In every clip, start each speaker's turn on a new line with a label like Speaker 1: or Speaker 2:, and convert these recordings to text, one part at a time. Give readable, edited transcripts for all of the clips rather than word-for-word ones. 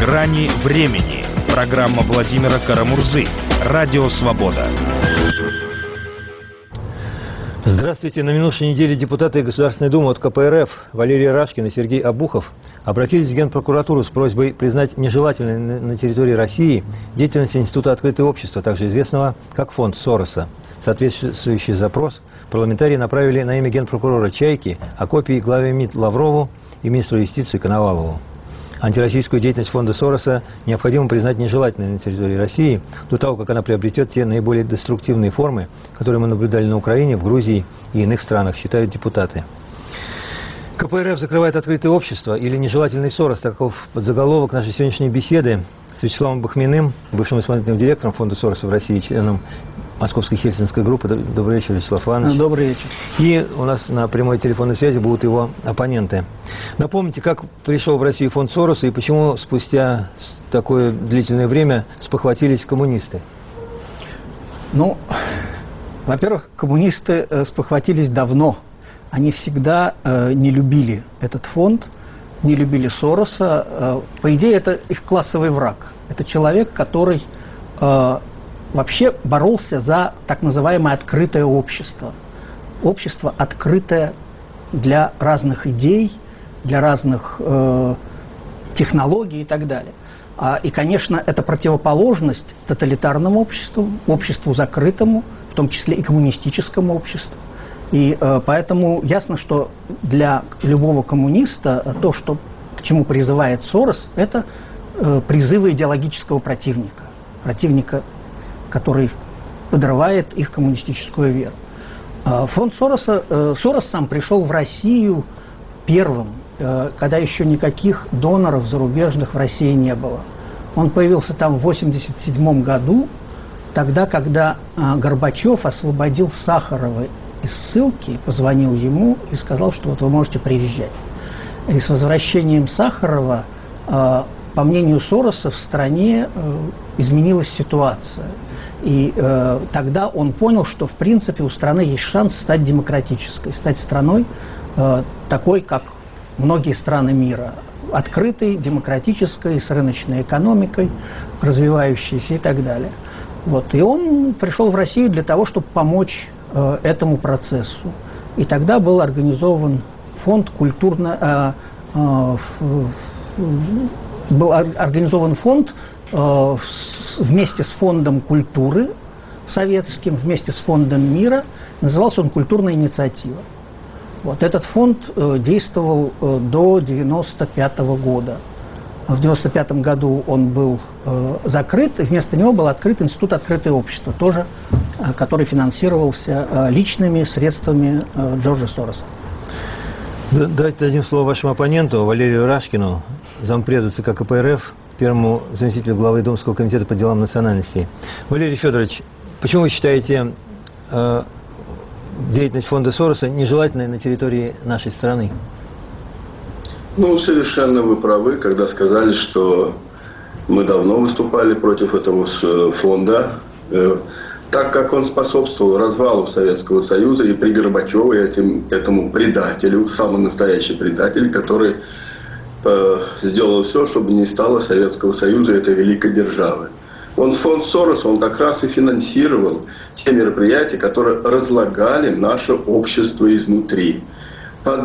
Speaker 1: «Грани времени». Программа Владимира Карамурзы. Радио «Свобода».
Speaker 2: Здравствуйте. На минувшей неделе депутаты Государственной Думы от КПРФ Валерий Рашкин и Сергей Обухов обратились в Генпрокуратуру с просьбой признать нежелательной на территории России деятельность Института «Открытое общество», также известного как фонд Сороса. Соответствующий запрос парламентарии направили на имя генпрокурора Чайки, а копии главе МИД Лаврову и министру юстиции Коновалову. Антироссийскую деятельность фонда Сороса необходимо признать нежелательной на территории России до того, как она приобретет те наиболее деструктивные формы, которые мы наблюдали на Украине, в Грузии и иных странах, считают депутаты. КПРФ закрывает открытое общество или нежелательный Сорос, таков подзаголовок нашей сегодняшней беседы с Вячеславом Бахминым, бывшим исполнительным директором фонда Сороса в России, членом Московской Хельсинской группы. Добрый вечер, Вячеслав Иванович.
Speaker 3: Добрый вечер.
Speaker 2: И у нас на прямой телефонной связи будут его оппоненты. Напомните, как пришел в Россию фонд Сороса и почему спустя такое длительное время спохватились коммунисты?
Speaker 3: Ну, во-первых, коммунисты спохватились давно. Они всегда не любили этот фонд, не любили Сороса. По идее, это их классовый враг. Это человек, который вообще боролся за так называемое открытое общество. Общество открытое для разных идей, для разных технологий и так далее. И, конечно, это противоположность тоталитарному обществу, обществу закрытому, в том числе и коммунистическому обществу. И поэтому ясно, что для любого коммуниста то, что, к чему призывает Сорос, это призывы идеологического противника. Противника, который подрывает их коммунистическую веру. Фонд Сороса, Сорос сам пришел в Россию первым, когда еще никаких доноров зарубежных в России не было. Он появился там в 1987 году, тогда, когда Горбачев освободил Сахарова из ссылки, позвонил ему и сказал, что вот вы можете приезжать. И с возвращением Сахарова, по мнению Сороса, в стране изменилась ситуация. И тогда он понял, что в принципе у страны есть шанс стать демократической, стать страной такой, как многие страны мира, открытой, демократической, с рыночной экономикой, развивающейся и так далее. Вот. И он пришел в Россию для того, чтобы помочь этому процессу. И тогда был организован фонд был организован фонд вместе с фондом культуры советским, вместе с фондом мира. Назывался он «Культурная инициатива». Вот этот фонд действовал до 1995 года. В 1995 году он был закрыт, и вместо него был открыт Институт «Открытое общество», тоже, который финансировался личными средствами Джорджа Сороса.
Speaker 2: Давайте дадим слово вашему оппоненту Валерию Рашкину, зампреду ЦК КПРФ, первому заместителю главы Думского комитета по делам национальностей. Валерий Федорович, почему вы считаете деятельность фонда Сороса нежелательной на территории нашей страны?
Speaker 4: Ну, совершенно вы правы, когда сказали, что мы давно выступали против этого фонда, так как он способствовал развалу Советского Союза и при Горбачеве этому предателю, самый настоящий предатель, который сделал все, чтобы не стало Советского Союза, этой великой державы. Фонд Сороса, он как раз и финансировал те мероприятия, которые разлагали наше общество изнутри. Под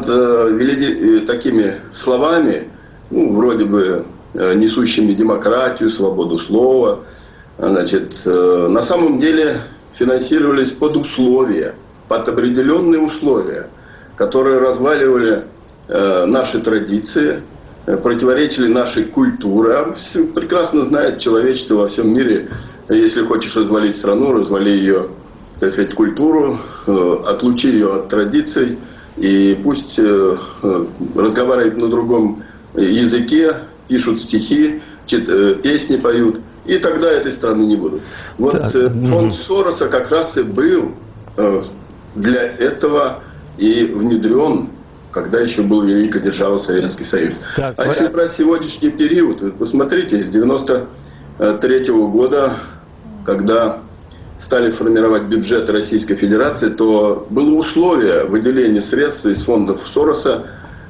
Speaker 4: такими словами, ну, вроде бы несущими демократию, свободу слова, значит, на самом деле финансировались под условия, под определенные условия, которые разваливали наши традиции, противоречили нашей культуре. А все прекрасно знает человечество во всем мире, если хочешь развалить страну, развали ее, так сказать, культуру, отлучи ее от традиций, и пусть разговаривают на другом языке, пишут стихи, песни поют, и тогда этой страны не будут. Вот фонд Сороса как раз и был для этого и внедрен, когда еще был великая держава Советский Союз. А если брать сегодняшний период, вы посмотрите, с 1993 года, когда стали формировать бюджет Российской Федерации, то было условие выделения средств из фондов Сороса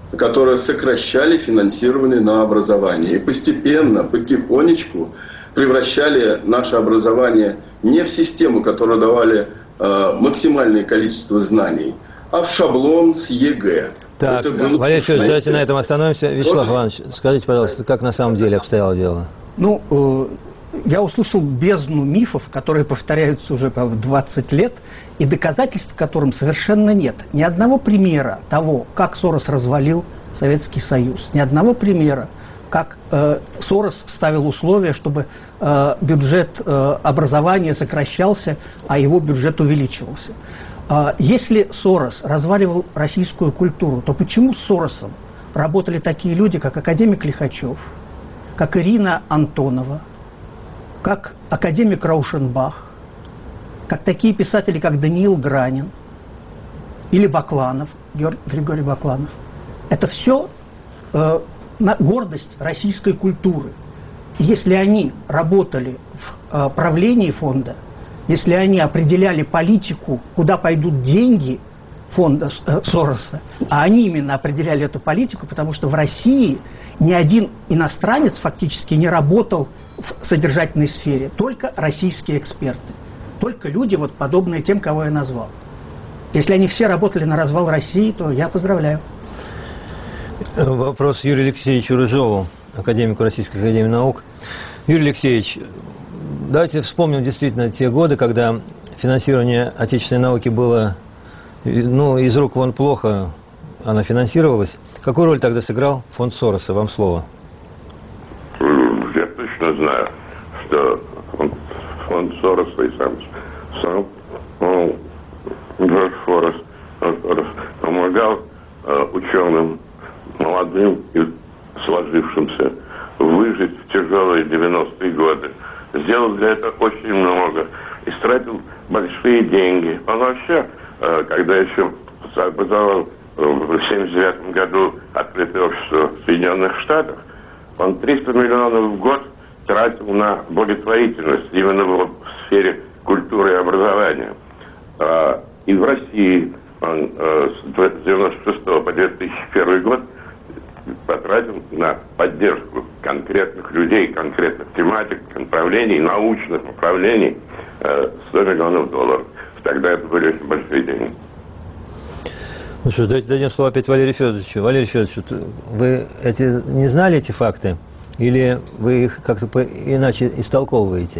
Speaker 4: которые сокращали финансирование на образование. И постепенно, потихонечку превращали наше образование не в систему, которая давали максимальное количество знаний, а в шаблон с ЕГЭ.
Speaker 2: Так, Валерий Федорович, давайте на этом остановимся. Вячеслав Иванович, скажите, пожалуйста, как на самом деле обстояло дело?
Speaker 3: Ну, я услышал бездну мифов, которые повторяются уже 20 лет, и доказательств которым совершенно нет. Ни одного примера того, как Сорос развалил Советский Союз, ни одного примера, как Сорос ставил условия, чтобы бюджет образования сокращался, а его бюджет увеличивался. Если Сорос разваливал российскую культуру, то почему с Соросом работали такие люди, как академик Лихачев, как Ирина Антонова, как академик Раушенбах, как такие писатели, как Даниил Гранин или Бакланов, Григорий Бакланов? Это все гордость российской культуры. И если они работали в правлении фонда, если они определяли политику, куда пойдут деньги фонда Сороса, а они именно определяли эту политику, потому что в России ни один иностранец фактически не работал в содержательной сфере, только российские эксперты, только люди, вот подобные тем, кого я назвал. Если они все работали на развал России, то я поздравляю.
Speaker 2: Вопрос Юрию Алексеевичу Рыжову, академику Российской академии наук. Юрий Алексеевич, давайте вспомним действительно те годы, когда финансирование отечественной науки было, ну, из рук вон плохо, она финансировалась. Какую роль тогда сыграл фонд Сороса? Вам слово.
Speaker 5: Я точно знаю, что фонд Сороса и сам Джордж Сорос помогал ученым, молодым и сложившимся, выжить в тяжелые 90-е годы. Сделал для этого очень много. Истратил большие деньги. Он вообще, когда еще образовал в 1979 году открытое общество в Соединенных Штатах, он 300 миллионов в год тратил на благотворительность именно в сфере культуры и образования. И в России он с 1996 по 2001 год потратил на поддержку конкретных людей, конкретных тематик, направлений, научных направлений 100 миллионов долларов. Тогда это были очень большие деньги.
Speaker 2: Ну что, давайте дадим слово опять Валерию Федоровичу. Валерий Федорович, вы не знали эти факты? Или вы их как-то иначе истолковываете?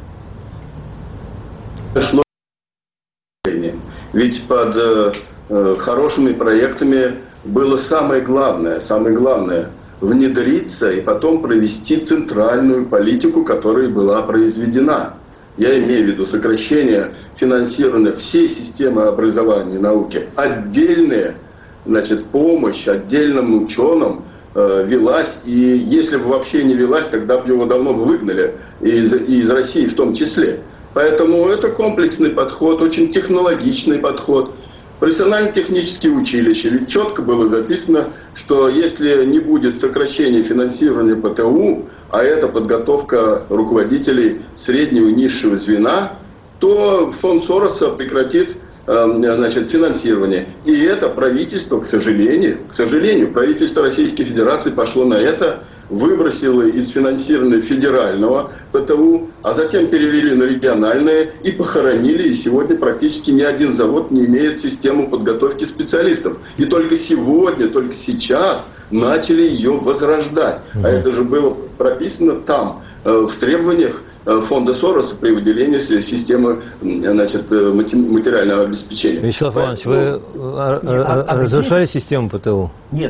Speaker 4: Ведь под хорошими проектами было самое главное внедриться и потом провести центральную политику, которая была произведена. Я имею в виду сокращение финансирования всей системы образования и науки. Отдельная, помощь отдельным ученым велась, и если бы вообще не велась, тогда бы его давно выгнали из России в том числе. Поэтому это комплексный подход, очень технологичный подход. Профессионально-технические училища, ведь четко было записано, что если не будет сокращения финансирования ПТУ, а это подготовка руководителей среднего и низшего звена, то фонд Сороса прекратит финансирование. И это правительство, к сожалению, правительство Российской Федерации пошло на это, выбросило из финансирования федерального ПТУ, а затем перевели на региональное и похоронили. И сегодня практически ни один завод не имеет систему подготовки специалистов. И только сегодня, только сейчас начали ее возрождать. А это же было прописано там, в требованиях фонда Сороса при выделении системы материального обеспечения.
Speaker 2: Вячеслав Иванович, вы разрушали систему ПТУ?
Speaker 3: Нет.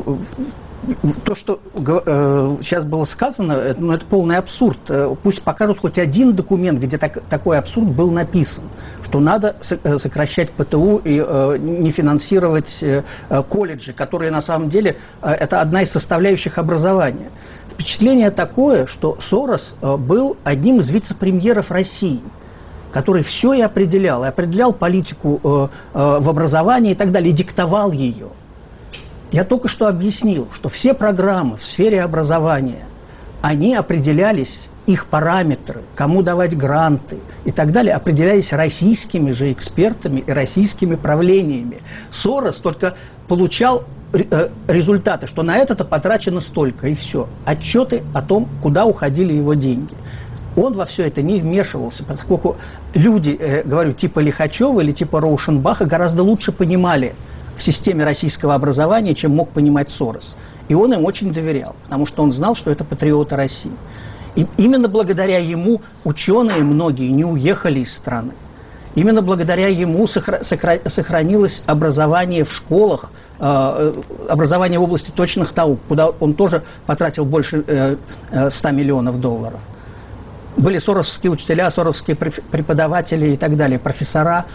Speaker 3: То, что сейчас было сказано, это полный абсурд. Пусть покажут хоть один документ, где такой абсурд был написан, что надо сокращать ПТУ и не финансировать колледжи, которые на самом деле это одна из составляющих образования. Впечатление такое, что Сорос был одним из вице-премьеров России, который все и определял политику в образовании и так далее, и диктовал ее. Я только что объяснил, что все программы в сфере образования, они определялись, их параметры, кому давать гранты и так далее, определялись российскими же экспертами и российскими правлениями. Сорос только получал результаты, что на это-то потрачено столько, и все. Отчеты о том, куда уходили его деньги. Он во все это не вмешивался, поскольку люди, говорю, типа Лихачева или типа Роушенбаха гораздо лучше понимали в системе российского образования, чем мог понимать Сорос. И он им очень доверял, потому что он знал, что это патриоты России. И именно благодаря ему ученые многие не уехали из страны. Именно благодаря ему сохранилось образование в школах, образование в области точных наук, куда он тоже потратил больше 100 миллионов долларов. Были соросовские учителя, соросовские преподаватели и так далее, профессора.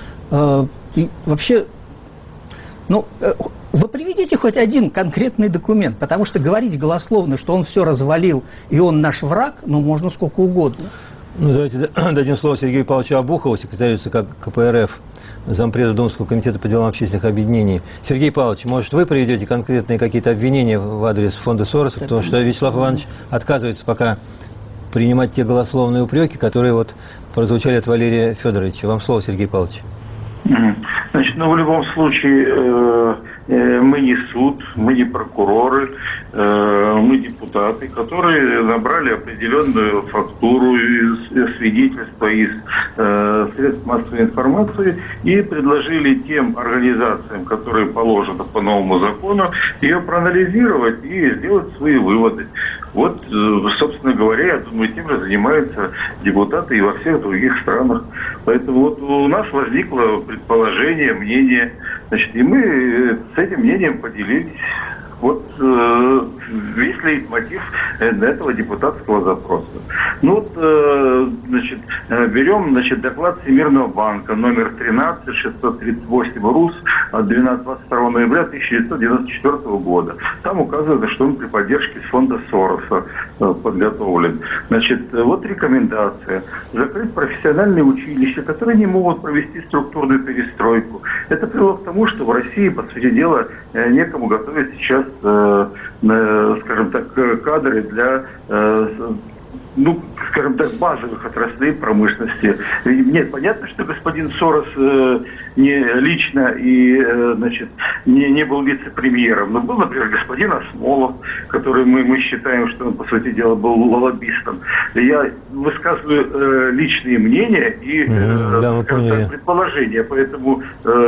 Speaker 3: И вообще, ну, вы приведите хоть один конкретный документ, потому что говорить голословно, что он все развалил и он наш враг, ну, можно сколько угодно.
Speaker 2: Ну, давайте дадим слово Сергею Павловичу Обухову, секретарю ЦК КПРФ, зампреда Думского комитета по делам общественных объединений. Сергей Павлович, может, вы приведете конкретные какие-то обвинения в адрес фонда Сороса, потому что Вячеслав Иванович отказывается пока принимать те голословные упреки, которые вот прозвучали от Валерия Федоровича. Вам слово, Сергей Павлович.
Speaker 6: Значит, ну, в любом случае, мы не суд, мы не прокуроры, мы депутаты, которые набрали определенную фактуру из свидетельства из средств массовой информации и предложили тем организациям, которые положено по новому закону, ее проанализировать и сделать свои выводы. Вот, собственно говоря, я думаю, тем же занимаются депутаты и во всех других странах. Поэтому вот у нас возникло предположение, мнение, значит, и мы с этим мнением поделились. Вот весь лейтмотив этого депутатского запроса. Ну вот, значит, берем, значит, доклад Всемирного банка номер 13-638 РУС от 22 ноября 1994 года. Там указывается, что он при поддержке фонда Сороса подготовлен. Значит, вот рекомендация. Закрыть профессиональные училища, которые не могут провести структурную перестройку. Это привело к тому, что в России, по сути дела, некому готовить сейчас, скажем так, кадры для, ну, скажем так, базовых отраслей промышленности. Нет, понятно, что господин Сорос не лично и, значит, не был вице-премьером, но был, например, господин Осмолов, который мы считаем, что он, по сути дела, был лоббистом. Я высказываю личные мнения и предположения, поэтому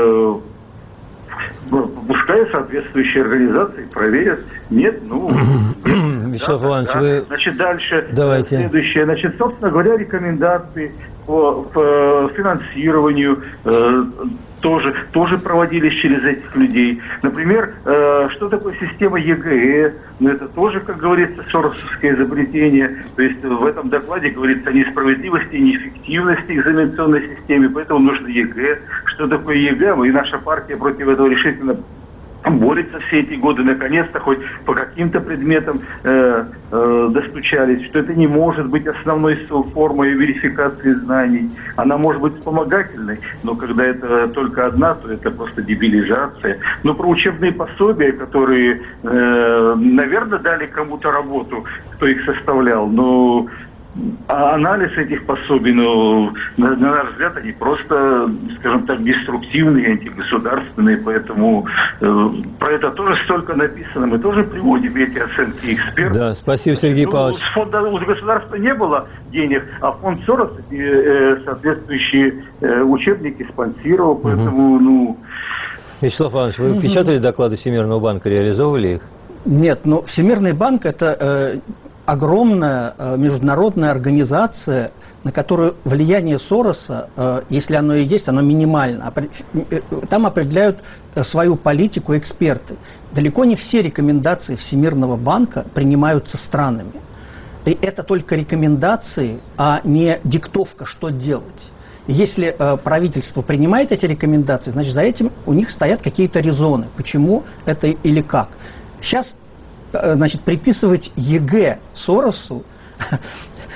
Speaker 6: пускай соответствующие организации проверят. Нет, ну...
Speaker 2: Вячеслав Иванович, вы...
Speaker 6: Значит, дальше,
Speaker 2: давайте.
Speaker 6: Следующее. Значит, собственно говоря, рекомендации по финансированию тоже проводились через этих людей. Например, что такое система ЕГЭ? Ну, это тоже, как говорится, соросовское изобретение. То есть в этом докладе говорится о несправедливости и неэффективности экзаменационной системы, поэтому нужно ЕГЭ. Что такое ЕГЭ? И наша партия против этого решительно борется все эти годы, наконец-то хоть по каким-то предметам достучались, что это не может быть основной формой верификации знаний. Она может быть вспомогательной, но когда это только одна, то это просто дебилизация. Но про учебные пособия, которые, наверное, дали кому-то работу, кто их составлял, но анализ этих пособий, ну, на наш взгляд, они просто, скажем так, деструктивные, антигосударственные, поэтому про это тоже столько написано. Мы тоже приводим эти оценки экспертов.
Speaker 2: Да, спасибо, Сергей Павлович.
Speaker 6: У государства не было денег, а фонд Сорос соответствующие учебники спонсировал, поэтому, ну...
Speaker 2: Вячеслав Иванович, вы печатали доклады Всемирного банка, реализовывали их?
Speaker 3: Нет, но Всемирный банк – это огромная международная организация, на которую влияние Сороса, если оно и есть, оно минимально. Там определяют свою политику эксперты. Далеко не все рекомендации Всемирного банка принимаются странами. И это только рекомендации, а не диктовка, что делать. Если правительство принимает эти рекомендации, значит, за этим у них стоят какие-то резоны, почему это или как. Сейчас, значит, приписывать ЕГЭ Соросу,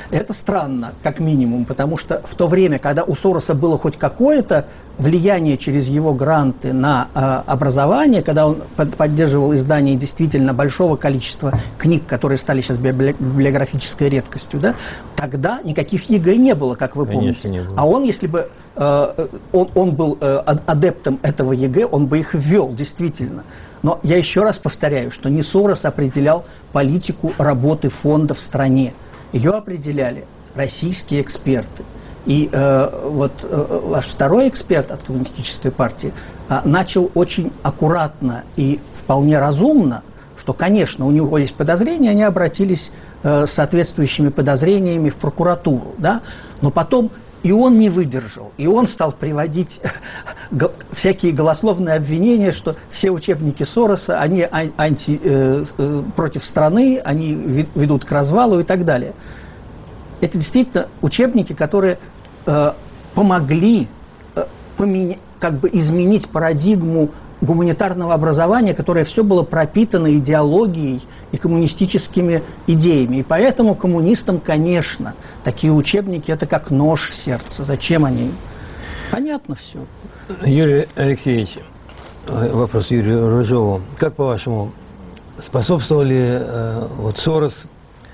Speaker 3: Это странно, как минимум, потому что в то время, когда у Сороса было хоть какое-то влияние через его гранты на образование, когда он поддерживал издание действительно большого количества книг, которые стали сейчас библиографической редкостью, да, тогда никаких ЕГЭ не было, как вы помните. Не было. А он, если бы он был адептом этого ЕГЭ, он бы их ввел, действительно. Но я еще раз повторяю, что не Сорос определял политику работы фонда в стране. Ее определяли российские эксперты. И ваш второй эксперт от Коммунистической партии начал очень аккуратно и вполне разумно, что, конечно, у него есть подозрения, они обратились с соответствующими подозрениями в прокуратуру, да? Но потом и он не выдержал, и он стал приводить всякие голословные обвинения, что все учебники Сороса, они против страны, они ведут к развалу и так далее. Это действительно учебники, которые помогли изменить парадигму гуманитарного образования, которое все было пропитано идеологией и коммунистическими идеями. И поэтому коммунистам, конечно, такие учебники – это как нож в сердце. Зачем они? Понятно все.
Speaker 2: Юрий Алексеевич, вопрос Юрию Рыжову. Как, по-вашему, способствовал ли Сорос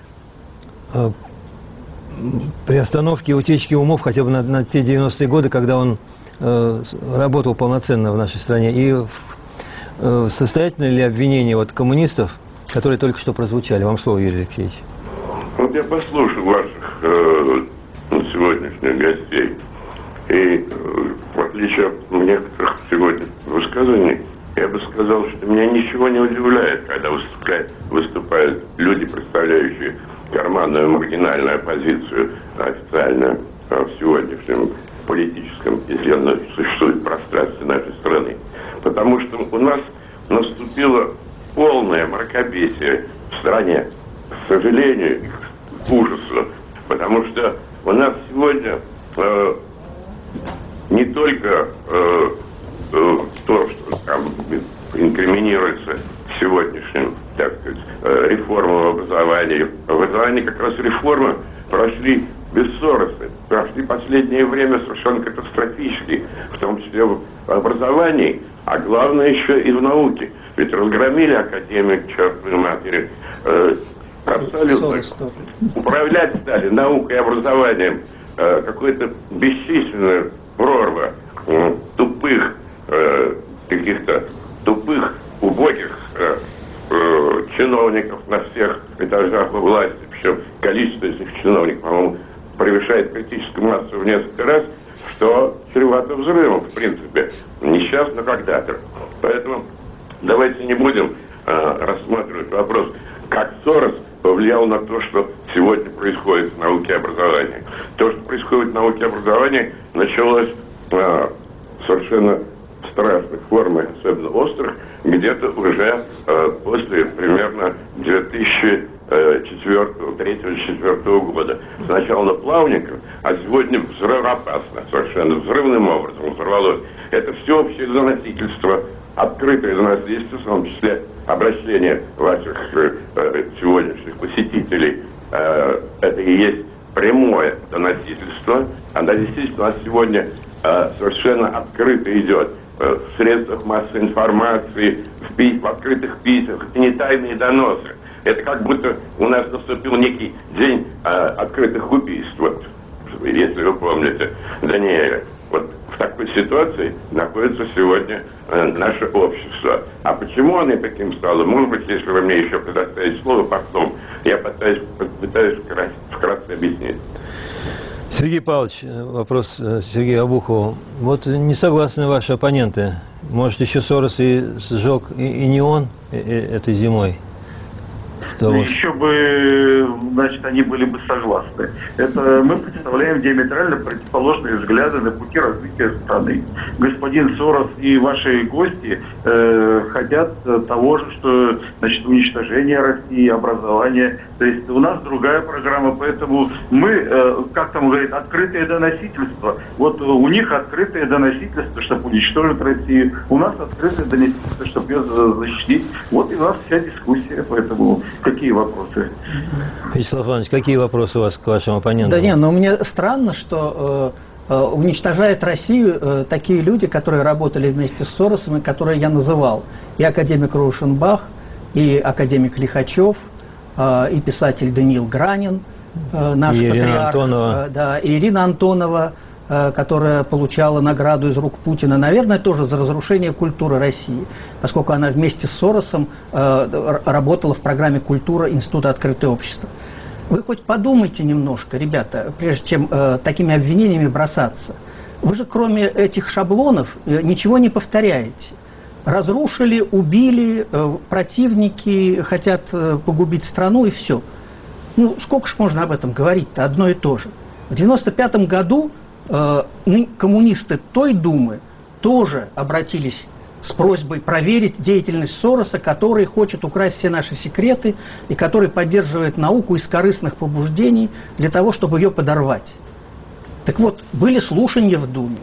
Speaker 2: при остановке утечки умов хотя бы на те 90-е годы, когда он работал полноценно в нашей стране? И состоятельно ли обвинение коммунистов, которые только что прозвучали? Вам слово, Юрий Алексеевич.
Speaker 5: Вот я послушал ваших сегодняшних гостей, и в отличие от некоторых сегодня высказываний, я бы сказал, что меня ничего не удивляет, когда выступают люди, представляющие карманную маргинальную оппозицию официально в сегодняшнем политическом, если оно существует, пространстве нашей страны. Потому что у нас наступило полное мракобесие в стране, к сожалению, к ужасу. Потому что у нас сегодня не только то, что там инкриминируется сегодняшним, так сказать, реформам образования. В образовании как раз реформы прошли без Сороса. Прошли последнее время совершенно катастрофически, в том числе в образовании, а главное еще и в науке. Ведь разгромили академию к чертовой матери. Абсолютно. Управлять стали наукой и образованием какой-то бесчисленная прорва тупых, каких-то тупых, убогих чиновников на всех этажах власти. Причем количество этих чиновников, по-моему, превышает критическую массу в несколько раз, что чревато взрывом, в принципе. Не сейчас, но когда-то. Поэтому давайте не будем рассматривать вопрос, как Сорос повлиял на то, что сегодня происходит в науке и образовании. То, что происходит в науке и образовании, началось совершенно страшных форм, особенно острых, где-то уже после примерно 2003-2004 года. Сначала на плавниках, а сегодня взрывоопасно, совершенно взрывным образом взорвалось. Это всеобщее доносительство, открытое доносительство, в том числе обращение ваших сегодняшних посетителей. Это и есть прямое доносительство. Оно действительно у нас сегодня совершенно открыто идет в средствах массовой информации, в открытых письмах, это не тайные доносы. Это как будто у нас наступил некий день открытых убийств, вот, если вы помните, Даниэля. Вот в такой ситуации находится сегодня наше общество. А почему оно таким стало? Может быть, если вы мне еще предоставите слово потом, я попытаюсь вкратце объяснить.
Speaker 2: Сергей Павлович, вопрос Сергею Обухову. Вот не согласны ваши оппоненты. Может, еще Сорос и сжег и не он этой зимой?
Speaker 6: Еще бы, значит, они были бы согласны. Это мы представляем диаметрально противоположные взгляды на пути развития страны. Господин Сорос и ваши гости хотят того же, что, значит, уничтожение России, образование. То есть у нас другая программа, поэтому мы, как там говорят, открытое доносительство. Вот у них открытое доносительство, чтобы уничтожить Россию. У нас открытое доносительство, чтобы ее защитить. Вот и у нас вся дискуссия, поэтому какие вопросы?
Speaker 2: Вячеслав Иванович, какие вопросы у вас к вашему оппоненту?
Speaker 3: Да нет, но мне странно, что уничтожают Россию такие люди, которые работали вместе с Соросом, и которые я называл. И академик Раушенбах, и академик Лихачев, и писатель Даниил Гранин, наш
Speaker 2: и
Speaker 3: патриарх.
Speaker 2: Ирина Антонова.
Speaker 3: Да, и Ирина Антонова, которая получала награду из рук Путина, наверное, тоже за разрушение культуры России, поскольку она вместе с Соросом работала в программе «Культура» Института «Открытое общество». Вы хоть подумайте немножко, ребята, прежде чем такими обвинениями бросаться. Вы же кроме этих шаблонов ничего не повторяете. Разрушили, убили, противники хотят погубить страну, и все. Ну, сколько ж можно об этом говорить-то, одно и то же. В 1995 году коммунисты той Думы тоже обратились с просьбой проверить деятельность Сороса, который хочет украсть все наши секреты и который поддерживает науку из корыстных побуждений для того, чтобы ее подорвать. Так вот, были слушания в Думе,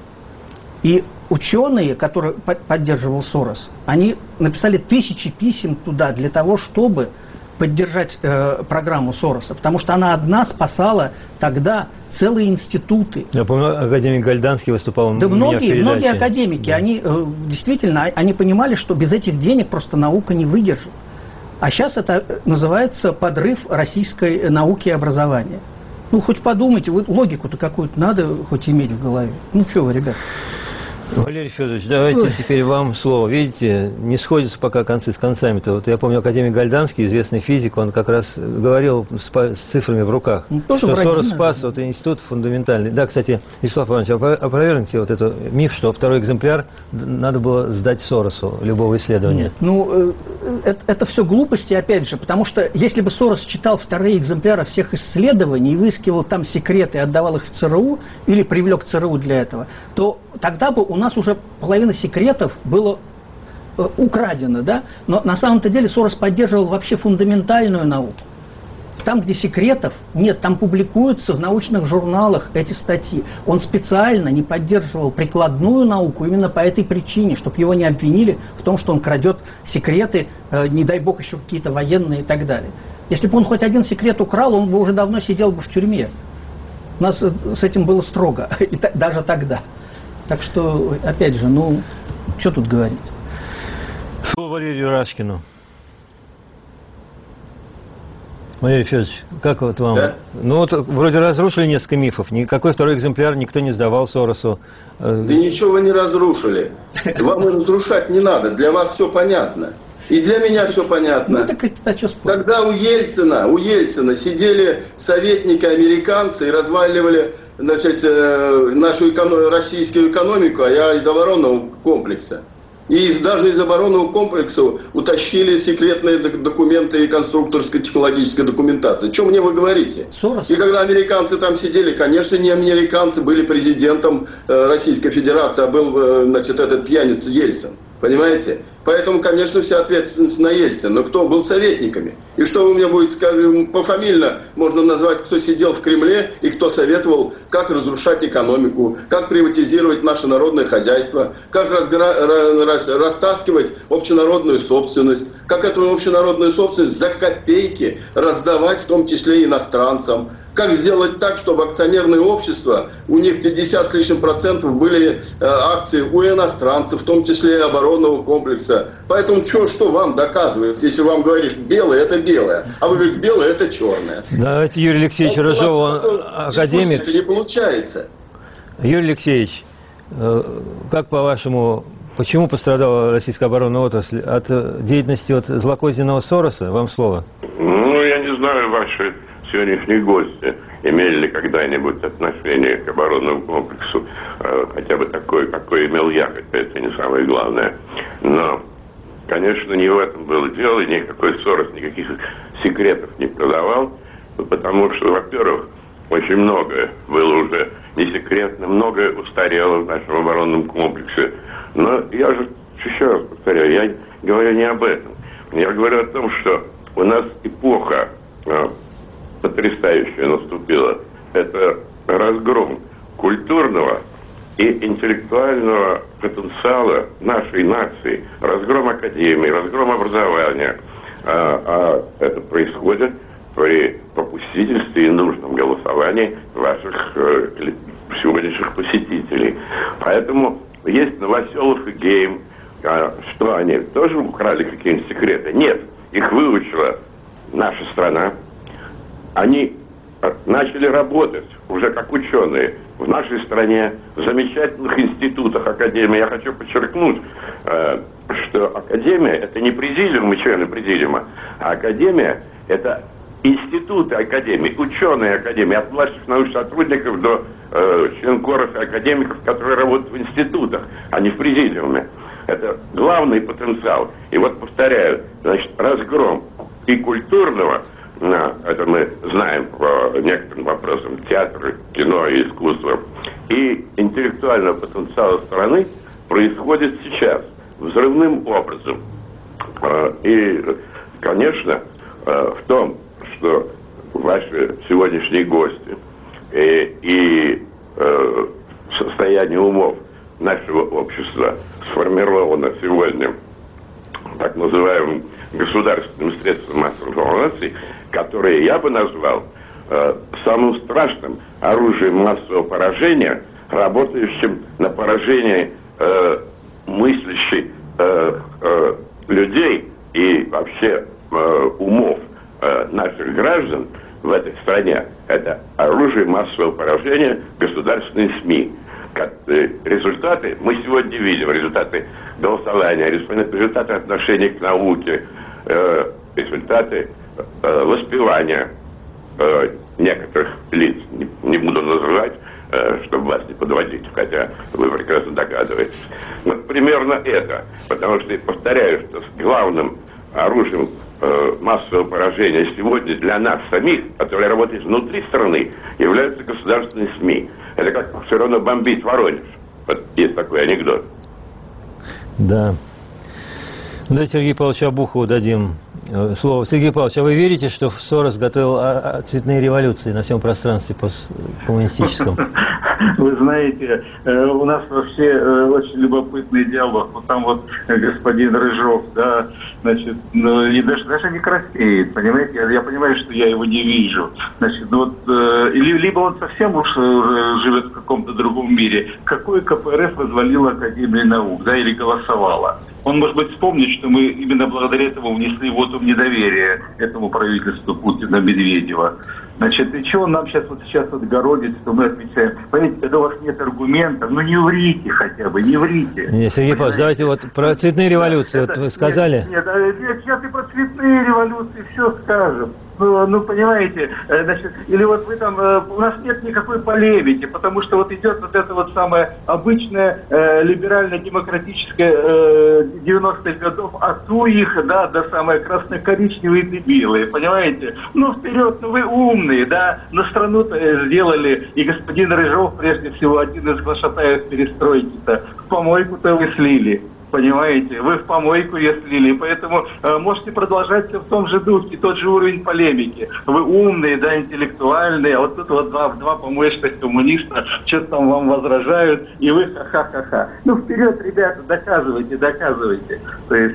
Speaker 3: и ученые, которые поддерживал Сорос, они написали тысячи писем туда для того, чтобы поддержать программу Сороса, потому что она одна спасала тогда целые институты.
Speaker 2: Я помню, академик Гальданский выступал.
Speaker 3: Да многие академики, да. Они действительно, они понимали, что без этих денег просто наука не выдержит. А сейчас это называется подрыв российской науки и образования. Ну, хоть подумайте, логику-то какую-то надо хоть иметь в голове. Ну, что вы, ребят.
Speaker 2: Валерий Федорович, давайте теперь вам слово. Видите, не сходятся пока концы с концами-то. Вот я помню, академик Гальданский, известный физик, он как раз говорил с цифрами в руках, что Сорос спас вот институт фундаментальный. Да, кстати, Вячеслав Иванович, опровергните вот этот миф, что второй экземпляр надо было сдать Соросу любого исследования.
Speaker 3: Нет, ну, это все глупости, опять же, потому что если бы Сорос читал вторые экземпляры всех исследований и выискивал там секреты и отдавал их в ЦРУ, или привлек ЦРУ для этого, то тогда бы у нас уже половина секретов было украдено, да? Но на самом-то деле Сорос поддерживал вообще фундаментальную науку. Там, где секретов нет, там публикуются в научных журналах эти статьи. Он специально не поддерживал прикладную науку именно по этой причине, чтобы его не обвинили в том, что он крадет секреты, не дай бог еще какие-то военные и так далее. Если бы он хоть один секрет украл, он бы уже давно сидел бы в тюрьме. У нас с этим было строго, даже тогда. Так что, опять же, ну, что тут говорить?
Speaker 2: Слово Валерию Рашкину. Валерий Федорович, как вот вам? Да? Ну вот вроде разрушили несколько мифов, никакой второй экземпляр никто не сдавал Соросу.
Speaker 4: Да ничего вы не разрушили. Вам и разрушать не надо, для вас все понятно. И для меня все понятно.
Speaker 3: Ну, так это что спорить?
Speaker 4: Тогда у Ельцина сидели советники американцы и разваливали, значит, нашу российскую экономику, а я из оборонного комплекса. И даже из оборонного комплекса утащили секретные документы и конструкторской технологической документации. Что мне вы говорите?
Speaker 3: Сорос?
Speaker 4: И когда американцы там сидели, конечно, не американцы были президентом Российской Федерации, а был, значит, этот пьяница Ельцин. Понимаете? Поэтому, конечно, вся ответственность на Ельцина. Но кто был советниками? И что вы мне будете сказать? Пофамильно можно назвать, кто сидел в Кремле и кто советовал, как разрушать экономику, как приватизировать наше народное хозяйство, как растаскивать общенародную собственность, как эту общенародную собственность за копейки раздавать, в том числе иностранцам. Как сделать так, чтобы акционерные общества, у них 50 с лишним процентов были акции у иностранцев, в том числе и оборонного комплекса. Поэтому что вам доказывает, если вам говоришь, белое это белое, а вы говорите, белое это черное.
Speaker 2: Давайте Юрий Алексеевич Рыжов, он академик.
Speaker 4: Это не получается.
Speaker 2: Юрий Алексеевич, как по-вашему, почему пострадала российская оборонная отрасль от деятельности злокозненного Сороса? Вам слово.
Speaker 5: Ну, я не знаю, ваши сегодняшние гости имели ли когда-нибудь отношение к оборонному комплексу, хотя бы такое, какое имел я, хотя это не самое главное. Но, конечно, не в этом было дело, и никакой Сорос никаких секретов не продавал, потому что, во-первых, очень многое было уже не секретно, многое устарело в нашем оборонном комплексе. Но я же еще раз повторяю, я говорю не об этом. Я говорю о том, что у нас эпоха потрясающая наступила. Это разгром культурного и интеллектуального потенциала нашей нации, разгром академии, разгром образования, это происходит при попустительстве и нужном голосовании ваших сегодняшних посетителей. Поэтому есть Новоселов и Гейм. Что они тоже украли какие-нибудь секреты? Нет, их выучила наша страна. Они начали работать уже как ученые в нашей стране, в замечательных институтах, академии. Я хочу подчеркнуть, что академия – это не президиум и члены президиума, а академия – это институты академии, ученые академии, от младших научных сотрудников до членкоров и академиков, которые работают в институтах, а не в президиуме. Это главный потенциал. И вот, повторяю, значит, разгром и культурного, это мы знаем по некоторым вопросам, театра, кино и искусства, и интеллектуального потенциала страны происходит сейчас взрывным образом. И, конечно, в том, что ваши сегодняшние гости и состояние умов нашего общества сформировано сегодня так называемым государственным средством массовой информации, которые я бы назвал самым страшным оружием массового поражения, работающим на поражение мыслящих людей и вообще умов наших граждан в этой стране. Это оружие массового поражения государственные СМИ. Результаты мы сегодня видим, результаты голосования, результаты отношения к науке, результаты воспевания некоторых лиц, не буду называть, чтобы вас не подводить, хотя вы прекрасно догадываетесь. Вот примерно это, потому что, я повторяю, что с главным оружием массового поражения сегодня для нас самих, которые работают внутри страны, являются государственные СМИ. Это как все равно бомбить Воронеж. Вот есть такой анекдот.
Speaker 2: Да. Давайте Сергею Павловичу Обухову дадим слово. Сергей Павлович, а вы верите, что Сорос готовил цветные революции на всем пространстве посткоммунистическом?
Speaker 6: Вы знаете, у нас вообще очень любопытный диалог. Вот там вот господин Рыжов, да, значит, ну, и даже не краснеет, понимаете? Я понимаю, что я его не вижу. Значит, ну вот, либо он совсем уж живет в каком-то другом мире. Какой КПРФ развалила Академию наук, да, или голосовала? Он, может быть, вспомнит, что мы именно благодаря этому внесли вотум недоверия этому правительству Путина-Медведева. Значит, и что он нам сейчас городит, что мы отвечаем? Понимаете, когда у вас нет аргументов, ну не врите хотя бы, не врите.
Speaker 2: Не, Сергей Павлович, давайте вот про цветные революции, вот вы сказали.
Speaker 6: Нет, сейчас и про цветные революции все скажем. Ну, понимаете, значит, или вот вы там, у нас нет никакой полемики, потому что вот идет вот это вот самое обычное либерально-демократическое 90-х годов, а ту их, да, до самые красно-коричневые дебилы, понимаете? Ну, вперед, ну вы умные, да, на страну-то сделали, и господин Рыжов, прежде всего, один из глашатаев перестройки-то, в помойку-то вы слили. Понимаете, вы в помойку ее слили, поэтому можете продолжать в том же духе, тот же уровень полемики. Вы умные, да, интеллектуальные, а вот тут вот два помоечных коммуниста что-то там вам возражают, и вы ха-ха-ха-ха. Ну, вперед, ребята, доказывайте. То есть,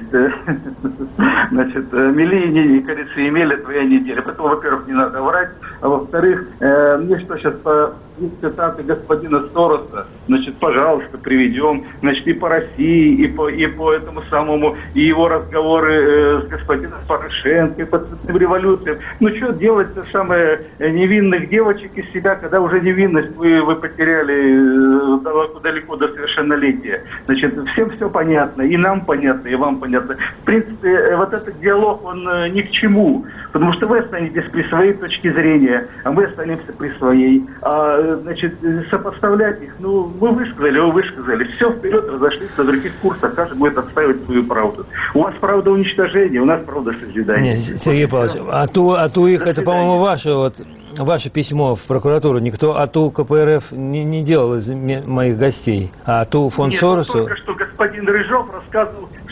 Speaker 6: значит, мели не кажется, имели твоя неделя. Поэтому, во-первых, не надо врать, а во-вторых, мне что сейчас по цитаты господина Сороса, значит, пожалуйста, приведем, значит, и по России, и по этому самому, и его разговоры с господином Порошенко, и по цветным революциям. Ну, что делать-то самое невинных девочек из себя, когда уже невинность вы потеряли далеко до совершеннолетия. Значит, всем все понятно, и нам понятно, и вам понятно. В принципе, вот этот диалог, он ни к чему, потому что вы останетесь при своей точке зрения, а мы останемся при своей. Значит, сопоставлять их, ну, вы высказали, все, вперед, разошлись на других курсах, каждый будет отстаивать свою правду. У вас правда уничтожения, у нас правда созидания.
Speaker 2: Нет, Сергей Павлович, ату их, это, по-моему, ваше письмо в прокуратуру. Никто ату КПРФ не делал из моих гостей, а ату фонд Соросу...
Speaker 6: Только что господин Рыжов рассказывал,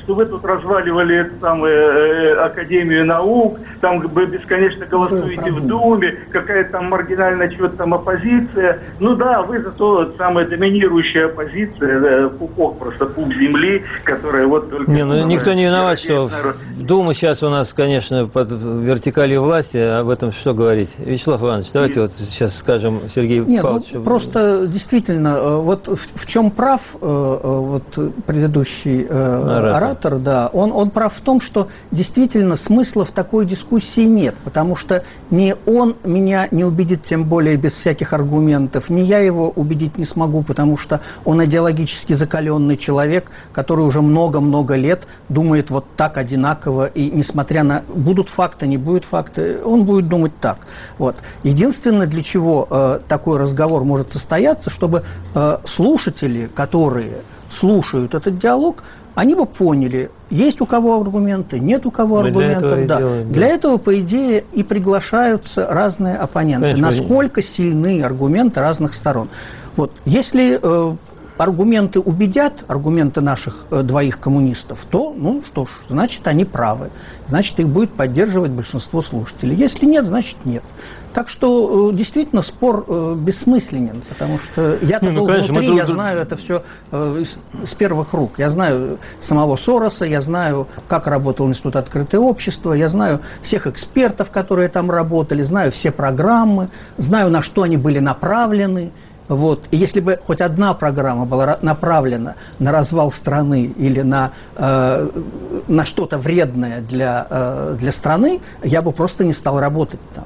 Speaker 6: что вы тут разваливали эту самую Академию наук, там вы бесконечно голосуете в Думе, какая-то там маргинальная чего-то там оппозиция. Ну да, вы зато самая доминирующая оппозиция, пупок просто, пуп земли, которая вот только...
Speaker 2: Не, ну никто не виноват, что Дума сейчас у нас, конечно, под вертикалью власти, об этом что говорить. Вячеслав Иванович, давайте вот сейчас скажем Сергею Павловичу.
Speaker 3: Ну, просто действительно, вот в чем прав вот предыдущий оратор, да, он прав в том, что действительно смысла в такой дискуссии нет, потому что ни он меня не убедит, тем более без всяких аргументов, ни я его убедить не смогу, потому что он идеологически закаленный человек, который уже много-много лет думает вот так одинаково, и несмотря на будут факты, не будут факты, он будет думать так. Вот. Единственное, для чего такой разговор может состояться, чтобы слушатели, которые слушают этот диалог, они бы поняли, есть у кого аргументы, нет у кого аргументов. Для этого, по идее, и приглашаются разные оппоненты. Конечно, насколько сильны аргументы разных сторон. Вот. Если аргументы убедят, аргументы наших двоих коммунистов, то, ну что ж, значит, они правы. Значит, их будет поддерживать большинство слушателей. Если нет, значит, нет. Так что действительно спор бессмысленен, потому что я-то был внутри, я знаю это все с первых рук. Я знаю самого Сороса, я знаю, как работал Институт открытого общества, я знаю всех экспертов, которые там работали, знаю все программы, знаю, на что они были направлены. Вот. И если бы хоть одна программа была направлена на развал страны или на что-то вредное для страны, я бы просто не стал работать там.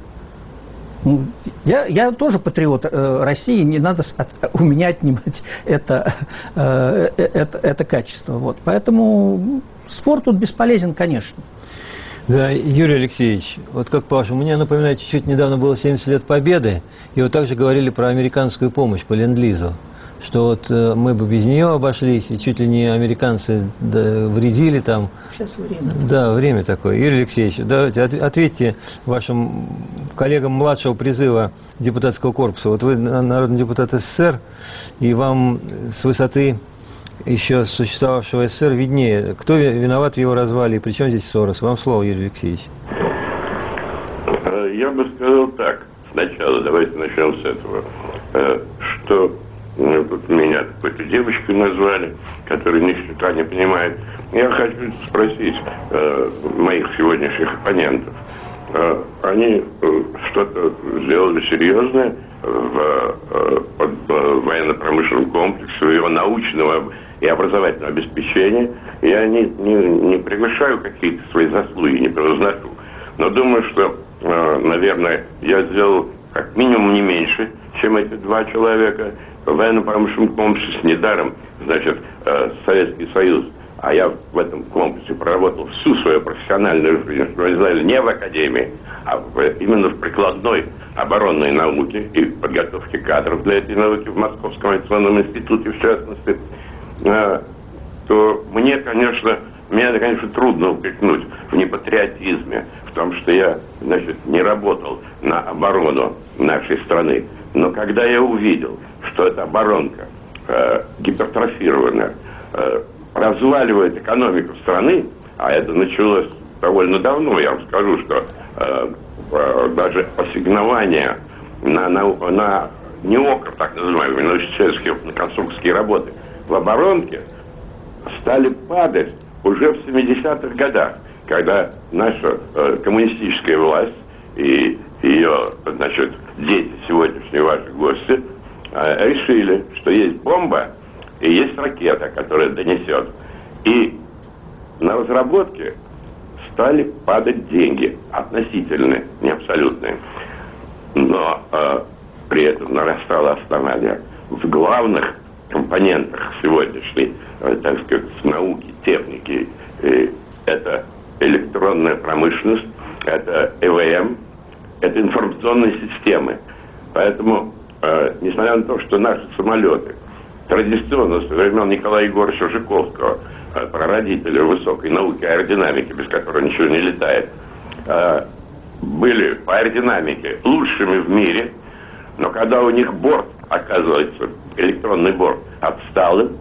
Speaker 3: Я тоже патриот России, не надо у меня отнимать это качество. Вот. Поэтому спор тут бесполезен, конечно.
Speaker 2: Да, Юрий Алексеевич, вот как по-вашему, мне напоминает, чуть-чуть недавно было 70 лет Победы, и вот также говорили про американскую помощь по Ленд-Лизу, что вот мы бы без нее обошлись, и чуть ли не американцы вредили там.
Speaker 3: Сейчас время.
Speaker 2: Да, время такое. Юрий Алексеевич, давайте ответьте вашим коллегам младшего призыва депутатского корпуса. Вот вы народный депутат СССР, и вам с высоты еще существовавшего СССР виднее, кто виноват в его развале, и при чем здесь Сорос? Вам слово, Юрий Алексеевич.
Speaker 5: Я бы сказал так, сначала, давайте начнем с этого, что тут меня какой-то девочкой назвали, которая ни черта не понимает. Я хочу спросить моих сегодняшних оппонентов. Они что-то сделали серьезное в военно-промышленном комплексе, его научного и образовательного обеспечения. Я не приглашаю какие-то свои заслуги, не превозношу. Но думаю, что, наверное, я сделал как минимум не меньше, чем эти два человека. В военно-промышленном комплексе с недаром, значит, Советский Союз, а я в этом комплексе проработал всю свою профессиональную жизнь, что вы знали, не в академии, а именно в прикладной оборонной науке и подготовке кадров для этой науки в Московском авиационном институте, в частности, то мне, конечно, трудно упрекнуть в непатриотизме, в том, что я, значит, не работал на оборону нашей страны. Но когда я увидел, что эта оборонка гипертрофированная, разваливает экономику страны, а это началось довольно давно, я вам скажу, что даже ассигнования на НИОКР, так называемые, научно-исследовательские конструкторские работы в оборонке стали падать уже в 70-х годах, когда наша коммунистическая власть и ее, значит, дети, сегодняшние ваши гости, решили, что есть бомба и есть ракета, которая донесет. И на разработке стали падать деньги, относительные, не абсолютные. Но при этом нарастало основание в главных компонентах сегодняшней, так сказать, науки, техники. Это электронная промышленность, это ЭВМ, это информационные системы. Поэтому, несмотря на то, что наши самолеты традиционно со времен Николая Егоровича Жуковского, прародителя высокой науки аэродинамики, без которой ничего не летает, были по аэродинамике лучшими в мире, но когда у них борт, оказывается, электронный борт, отсталым,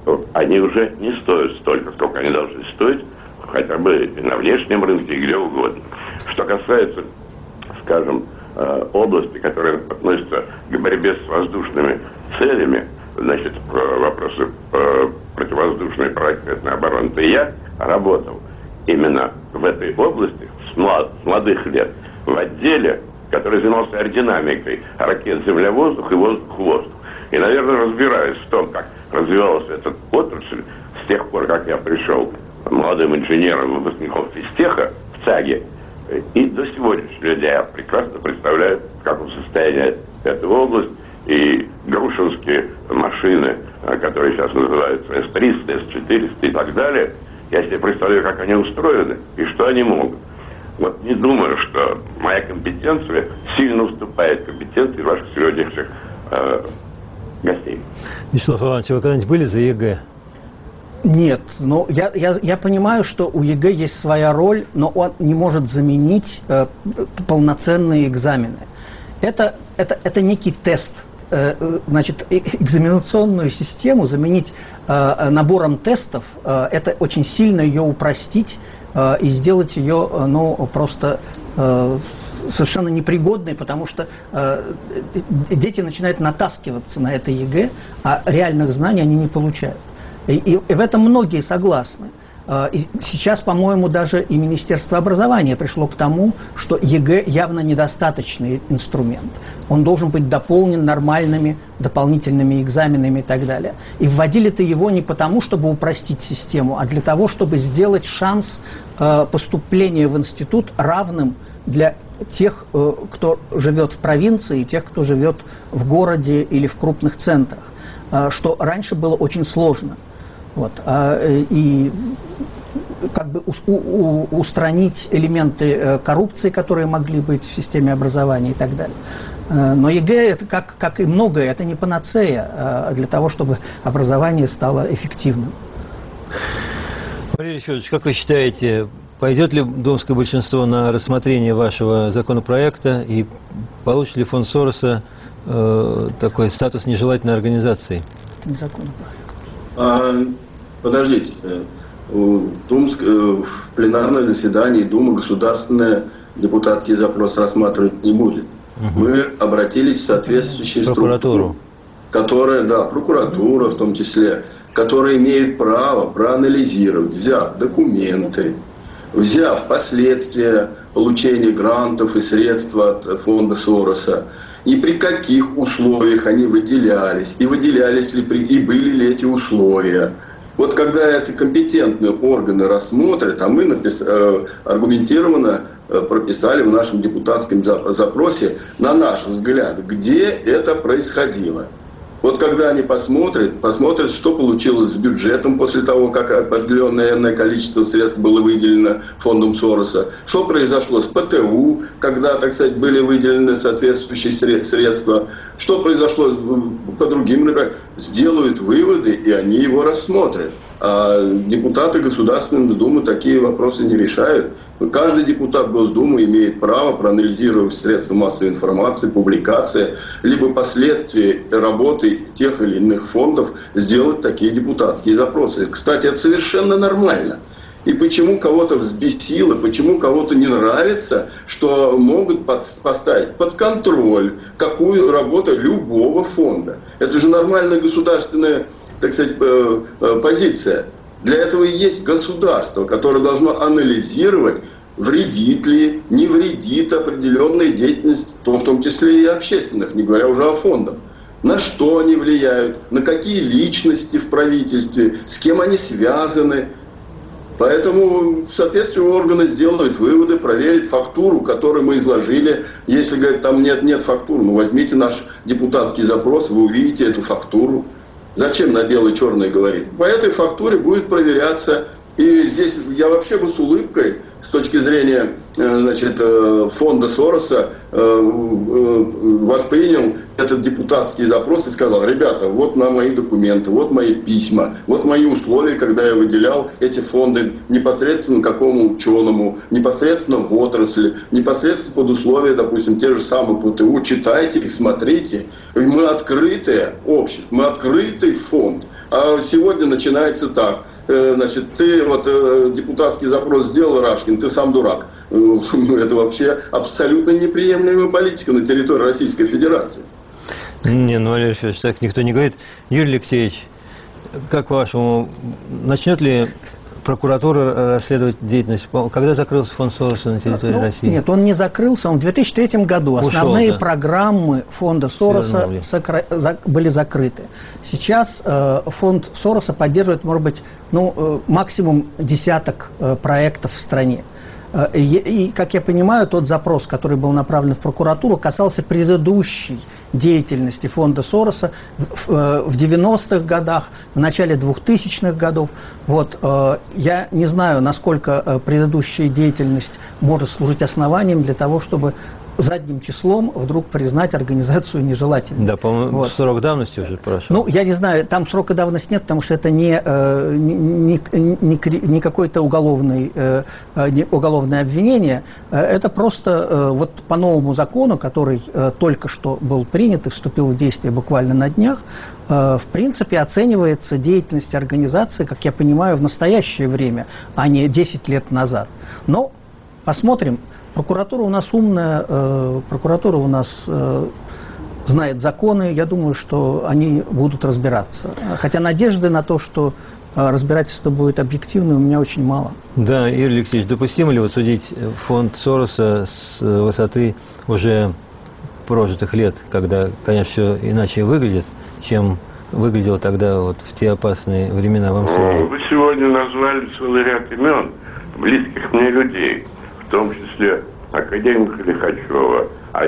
Speaker 5: они уже не стоят столько, сколько они должны стоить, хотя бы на внешнем рынке, где угодно. Что касается, скажем, области, которые относятся к борьбе с воздушными целями, значит, вопросы противовоздушной противополетной обороны, то я работал именно в этой области с молодых лет в отделе, который занимался аэродинамикой ракет земля-воздух и воздух-воздух. И, наверное, разбираюсь в том, как развивалась эта отрасль с тех пор, как я пришел молодым инженером выпускником физтеха в ЦАГе, и до сегодняшнего дня я прекрасно представляю, в каком состоянии эта область, и грушинские машины, которые сейчас называются С-300, С-400 и так далее, я себе представляю, как они устроены и что они могут. Вот не думаю, что моя компетенция сильно уступает компетенции ваших сегодняшних гостей.
Speaker 2: Вячеслав Иванович, вы когда-нибудь были за ЕГЭ?
Speaker 3: Нет, но я понимаю, что у ЕГЭ есть своя роль, но он не может заменить полноценные экзамены. Это некий тест. Значит, экзаменационную систему заменить набором тестов, это очень сильно ее упростить и сделать ее, ну, просто совершенно непригодной, потому что дети начинают натаскиваться на это ЕГЭ, а реальных знаний они не получают. И в этом многие согласны. И сейчас, по-моему, даже и Министерство образования пришло к тому, что ЕГЭ явно недостаточный инструмент. Он должен быть дополнен нормальными дополнительными экзаменами и так далее. И вводили-то его не потому, чтобы упростить систему, а для того, чтобы сделать шанс поступления в институт равным для тех, кто живет в провинции, и тех, кто живет в городе или в крупных центрах, что раньше было очень сложно. Вот. И как бы устранить элементы коррупции, которые могли быть в системе образования и так далее. Но ЕГЭ, это как и многое, это не панацея для того, чтобы образование стало эффективным.
Speaker 2: Валерий Федорович, как вы считаете, пойдет ли думское большинство на рассмотрение вашего законопроекта и получит ли фонд Сороса такой статус нежелательной организации?
Speaker 4: Подождите, в пленарное заседание Думы государственный депутатский запрос рассматривать не будет. Мы обратились в соответствующие структуры, которые, да, прокуратура в том числе, которые имеют право проанализировать, взяв документы, взяв последствия получения грантов и средств от фонда Сороса, и при каких условиях они выделялись, и выделялись ли и были ли эти условия. Вот когда эти компетентные органы рассмотрят, а мы аргументированно прописали в нашем депутатском запросе, на наш взгляд, где это происходило. Вот когда они посмотрят, что получилось с бюджетом после того, как определенное количество средств было выделено фондом Сороса, что произошло с ПТУ, когда, так сказать, были выделены соответствующие средства, что произошло по другим, например, сделают выводы, и они его рассмотрят. А депутаты Государственной Думы такие вопросы не решают. Каждый депутат Госдумы имеет право проанализировать средства массовой информации, публикации, либо последствия работы тех или иных фондов, сделать такие депутатские запросы. Кстати, это совершенно нормально. И почему кого-то взбесило, почему кого-то не нравится, что могут поставить под контроль какую работу любого фонда. Это же нормальная государственная, так сказать, позиция. Для этого и есть государство, которое должно анализировать, вредит ли, не вредит определенная деятельность, в том числе и общественных, не говоря уже о фондах. На что они влияют, на какие личности в правительстве, с кем они связаны. Поэтому в соответствии органы сделают выводы, проверят фактуру, которую мы изложили. Если, говорят, там нет фактуры, ну возьмите наш депутатский запрос, вы увидите эту фактуру. Зачем на белое-черное говорить? По этой фактуре будет проверяться. И здесь я вообще бы с улыбкой, с точки зрения, значит, фонда Сороса, воспринял этот депутатский запрос и сказал: ребята, вот на мои документы, вот мои письма, вот мои условия, когда я выделял эти фонды непосредственно какому ученому, непосредственно в отрасли, непосредственно под условия, допустим, те же самые ПТУ, читайте их, смотрите. И мы открытое общество, мы открытый фонд. А сегодня начинается так. Значит, ты вот депутатский запрос сделал, Рашкин, ты сам дурак. Это вообще абсолютно неприемлемая политика на территории Российской Федерации.
Speaker 2: Не, ну, Валерий Федорович, так никто не говорит. Юрий Алексеевич, как по-вашему, начнет ли прокуратура расследовать деятельность? Когда закрылся фонд Сороса на территории России?
Speaker 3: Нет, он не закрылся, он в 2003 году. Основные программы фонда Сороса были закрыты. Сейчас фонд Сороса поддерживает, может быть, максимум десяток проектов в стране. И, как я понимаю, тот запрос, который был направлен в прокуратуру, касался предыдущей деятельности фонда Сороса в 90-х годах, в начале 2000-х годов. Вот, я не знаю, насколько предыдущая деятельность может служить основанием для того, чтобы задним числом вдруг признать организацию нежелательной.
Speaker 2: Да, по-моему, вот. Срок давности уже прошел.
Speaker 3: Ну, я не знаю, там срока давности нет, потому что это не какое-то уголовное обвинение, это просто вот по новому закону, который только что был принят и вступил в действие буквально на днях, в принципе, оценивается деятельность организации, как я понимаю, в настоящее время, а не 10 лет назад. Но посмотрим. Прокуратура у нас умная, прокуратура у нас знает законы, я думаю, что они будут разбираться. Хотя надежды на то, что разбирательство будет объективным, у меня очень мало.
Speaker 2: Да, Юрий Алексеевич, допустимо ли вот судить фонд Сороса с высоты уже прожитых лет, когда, конечно, все иначе выглядит, чем выглядело тогда вот в те опасные времена в Амстердаме?
Speaker 5: Вы сегодня назвали целый ряд имен близких мне людей, в том числе академика Лихачева,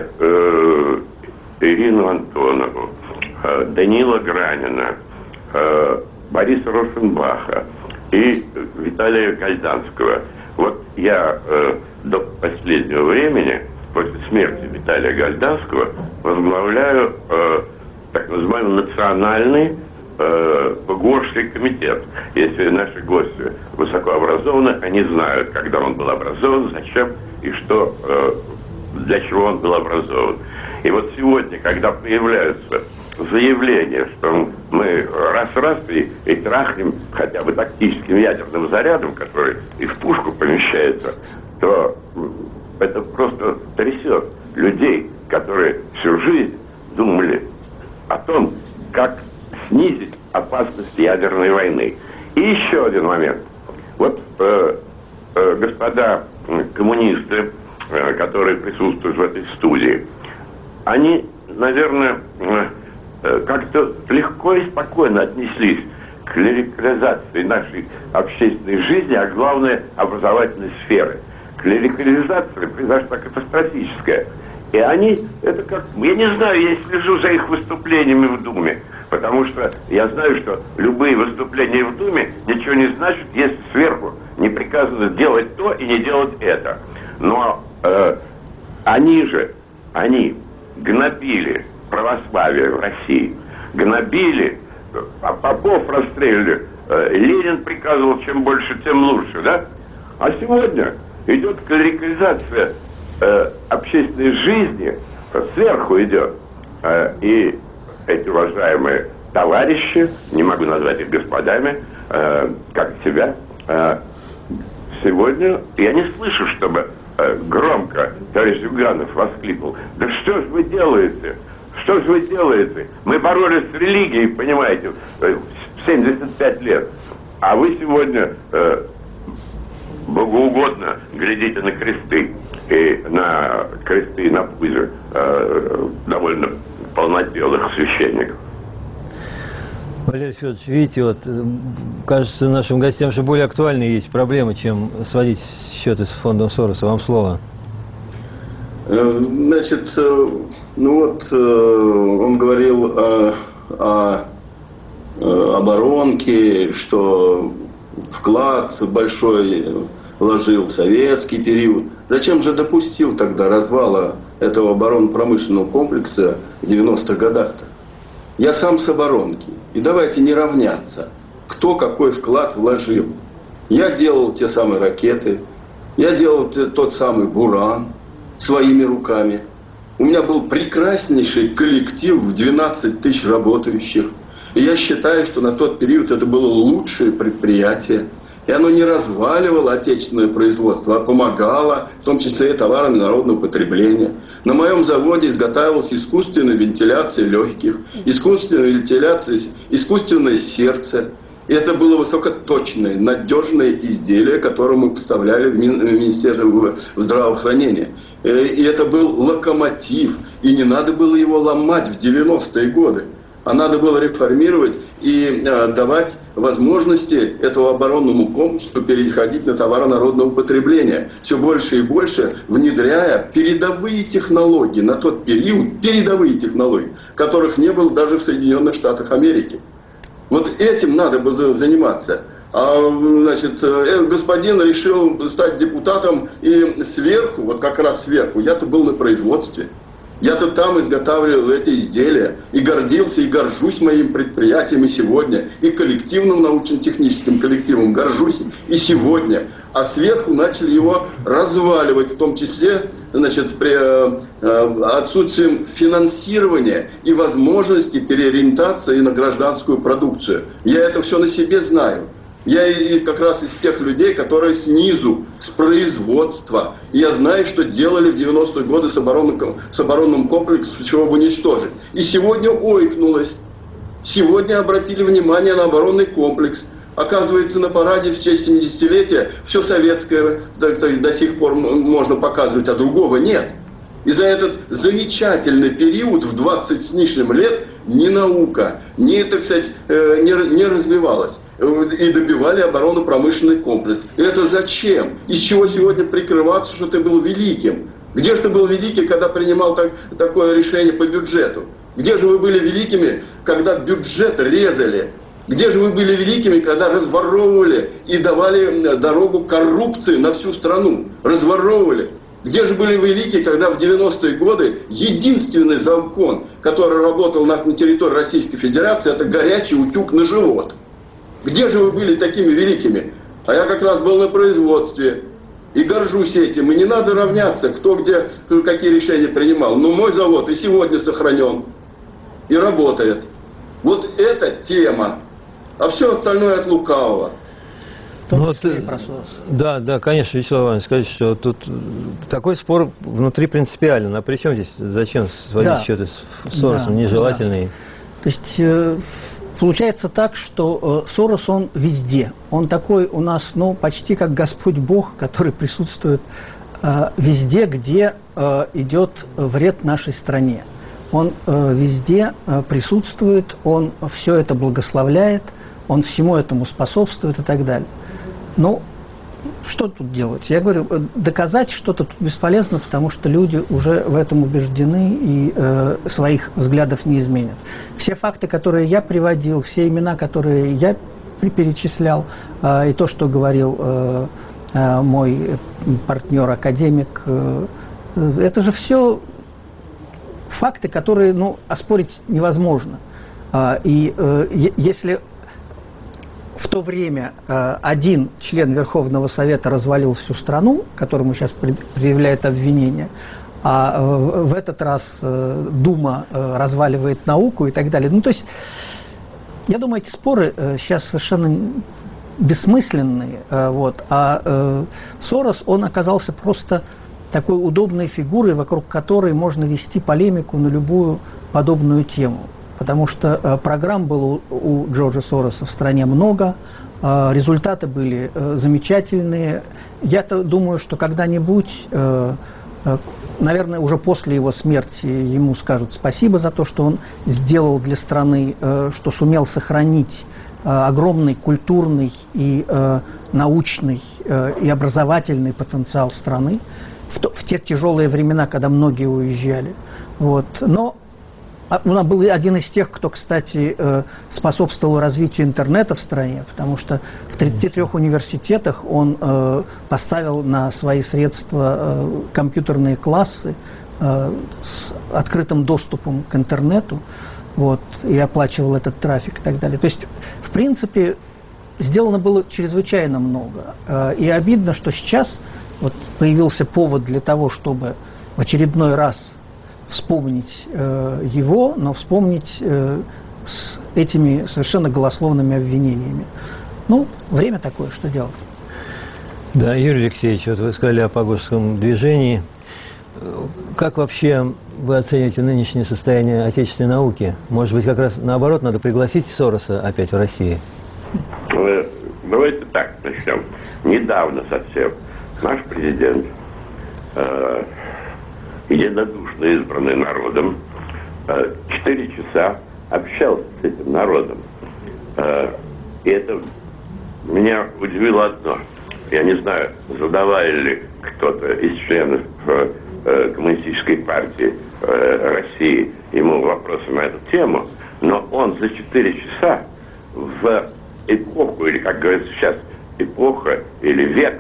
Speaker 5: Ирину Антонову, Данила Гранина, Бориса Рушенбаха и Виталия Гальданского. Вот я до последнего времени, после смерти Виталия Гальданского, возглавляю так называемый национальный Погорский комитет. Если наши гости высокообразованы, они знают, когда он был образован, зачем и что, для чего он был образован. И вот сегодня, когда появляются заявления, что мы раз и трахнем хотя бы тактическим ядерным зарядом, который и в пушку помещается, то это просто трясет людей, которые всю жизнь думали о том, как снизить опасность ядерной войны. И еще один момент. Вот господа коммунисты, которые присутствуют в этой студии, они, наверное, как-то легко и спокойно отнеслись к клерикализации нашей общественной жизни, а главное, образовательной сферы. Клерикализация произошла катастрофическая. И они, это как, я не знаю, я слежу за их выступлениями в Думе, потому что я знаю, что любые выступления в Думе ничего не значат, если сверху не приказано делать то и не делать это. Но они гнобили православие в России, гнобили, а попов расстреляли, Ленин приказывал, чем больше, тем лучше, да? А сегодня идет клерикализация общественной жизни, сверху идет. И эти уважаемые товарищи, не могу назвать их господами, как себя, сегодня я не слышу, чтобы громко товарищ Зюганов воскликнул: да что ж вы делаете? Что ж вы делаете? Мы боролись с религией, понимаете, 75 лет. А вы сегодня богоугодно глядите на кресты. И на кресты, на пузе довольно полнотелых священников.
Speaker 2: Валерий Федорович, видите, вот, кажется, нашим гостям, что более актуальные есть проблемы, чем сводить счеты с фондом Сороса. Вам слово.
Speaker 4: Значит, он говорил о оборонке, что вклад большой вложил в советский период. Зачем же допустил тогда развала этого оборонно-промышленного комплекса в 90-х годах-то? Я сам с оборонки. И давайте не равняться, кто какой вклад вложил. Я делал те самые ракеты, я делал тот самый «Буран» своими руками. У меня был прекраснейший коллектив в 12 тысяч работающих. И я считаю, что на тот период это было лучшее предприятие. И оно не разваливало отечественное производство, а помогало, в том числе и товарам народного потребления. На моем заводе изготавливалась искусственная вентиляция легких, искусственная вентиляция, искусственное сердце. И это было высокоточное, надежное изделие, которое мы поставляли в Министерство здравоохранения. И это был локомотив. И не надо было его ломать в 90-е годы. А надо было реформировать и давать возможности этому оборонному комплексу переходить на товары народного потребления. Все больше и больше внедряя передовые технологии на тот период, передовые технологии, которых не было даже в Соединенных Штатах Америки. Вот этим надо было заниматься. А, значит, господин решил стать депутатом, и сверху, вот как раз сверху, я-то был на производстве. Я-то там изготавливал эти изделия и гордился, и горжусь моим предприятием и сегодня, и коллективным научно-техническим коллективом горжусь и сегодня. А сверху начали его разваливать, в том числе, значит, при отсутствием финансирования и возможности переориентации на гражданскую продукцию. Я это все на себе знаю. Я как раз из тех людей, которые снизу, с производства. И я знаю, что делали в 90-е годы с оборонным комплексом, чего бы уничтожить. И сегодня ойкнулось. Сегодня обратили внимание на оборонный комплекс. Оказывается, на параде в честь 70-летия все советское до сих пор можно показывать, а другого нет. И за этот замечательный период в 20 с лишним лет ни наука, ни, так сказать, не развивалась. И добивали оборонно-промышленный комплекс. И это зачем? Из чего сегодня прикрываться, что ты был великим? Где же ты был великий, когда принимал такое решение по бюджету? Где же вы были великими, когда бюджет резали? Где же вы были великими, когда разворовывали и давали дорогу коррупции на всю страну? Разворовывали. Где же были вы великие, когда в 90-е годы единственный закон, который работал на территории Российской Федерации, это горячий утюг на живот? Где же вы были такими великими? А я как раз был на производстве. И горжусь этим. И не надо равняться, кто где, какие решения принимал. Но мой завод и сегодня сохранен. И работает. Вот эта тема. А все остальное от лукавого.
Speaker 2: Ну, да, конечно, Вячеслав Иванович, скажите, что тут такой спор внутри принципиально. А при чем здесь, зачем сводить счеты с Соросом, нежелательный?
Speaker 3: То есть получается так, что Сорос, он везде. Он такой у нас, почти как Господь Бог, который присутствует везде, где идет вред нашей стране. Он везде присутствует, он все это благословляет, он всему этому способствует и так далее. Ну, что тут делать? Я говорю, доказать что-то тут бесполезно, потому что люди уже в этом убеждены и своих взглядов не изменят. Все факты, которые я приводил, все имена, которые я перечислял, и то, что говорил мой партнер-академик, это же все факты, которые, оспорить невозможно. И если в то время один член Верховного Совета развалил всю страну, которому сейчас предъявляет обвинение, а в этот раз Дума разваливает науку и так далее. То есть, я думаю, эти споры сейчас совершенно бессмысленные. А Сорос, он оказался просто такой удобной фигурой, вокруг которой можно вести полемику на любую подобную тему. Потому что программ было у Джорджа Сороса в стране много, результаты были замечательные. Я-то думаю, что когда-нибудь, наверное, уже после его смерти ему скажут спасибо за то, что он сделал для страны, что сумел сохранить огромный культурный и научный и образовательный потенциал страны в те тяжелые времена, когда многие уезжали. Но он был один из тех, кто, кстати, способствовал развитию интернета в стране, потому что в 33 университетах он поставил на свои средства компьютерные классы с открытым доступом к интернету, и оплачивал этот трафик и так далее. То есть, в принципе, сделано было чрезвычайно много. И обидно, что сейчас появился повод для того, чтобы в очередной раз вспомнить его, но вспомнить с этими совершенно голословными обвинениями. Ну, время такое, что делать?
Speaker 2: Да, Юрий Алексеевич, вот вы сказали о погосском движении. Как вообще вы оцениваете нынешнее состояние отечественной науки? Может быть, как раз наоборот, надо пригласить Сороса опять в Россию?
Speaker 5: Давайте так начнем. Недавно совсем наш президент, единодушно избранный народом, 4 часа общался с этим народом. И это меня удивило одно. Я не знаю, задавали ли кто-то из членов Коммунистической партии России ему вопросы на эту тему, но он за 4 часа в эпоху, или, как говорится сейчас, эпоха или век